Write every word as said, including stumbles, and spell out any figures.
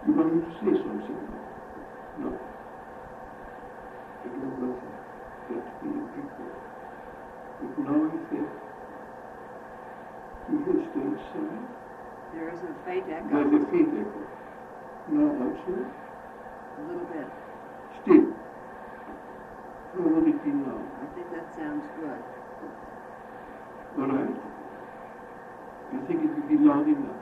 You want me to say something? No. I don't want that to be people. But now I think you can stay inside. There is a faint echo. There's a faint echo. Now also. A little bit. Still. How would it be now? I think that sounds good. All right. I think it will be loud enough.